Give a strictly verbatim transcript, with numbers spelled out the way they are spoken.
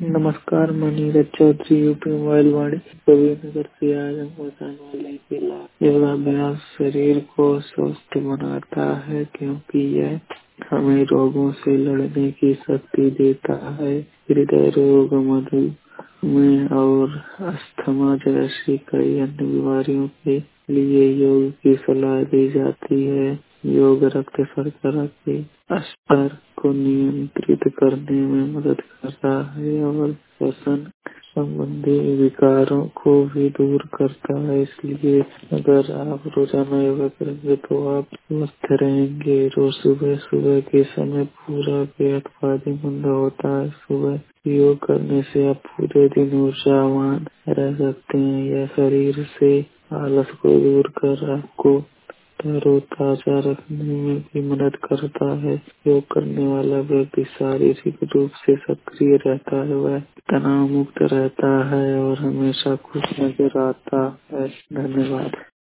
नमस्कार, मैं Neeraj Chaudhary UP mobile वाणिज्य कबीरनगर से आज हम बताने वाले हैं कि लाभ योगाभ्यास शरीर को स्वस्थ बनाता है क्योंकि यह हमें रोगों से लड़ने की शक्ति देता है। हृदय रोग, मधुमेह और अस्थमा जैसी कई अन्य बीमारियों के लिए योग की सलाह दी जाती है। योग रक्त शर्करा के स्तर को नियंत्रित करने में मदद करता है और श्वसन संबंधी विकारों को भी दूर करता है। इसलिए अगर आप रोजाना योगा करेंगे तो आप स्वस्थ रहेंगे। रोज सुबह सुबह के समय पूरा पेट फायदेमंद होता है। सुबह योग करने से आप पूरे दिन ऊर्जावान रह सकते हैं। यह शरीर से आलस को दूर कर आपको तरोताजा रखने में भी मदद करता है। योग करने वाला व्यक्ति शारीरिक रूप से सक्रिय रहता है, वह तनाव मुक्त रहता है और हमेशा खुश नजर आता है। धन्यवाद।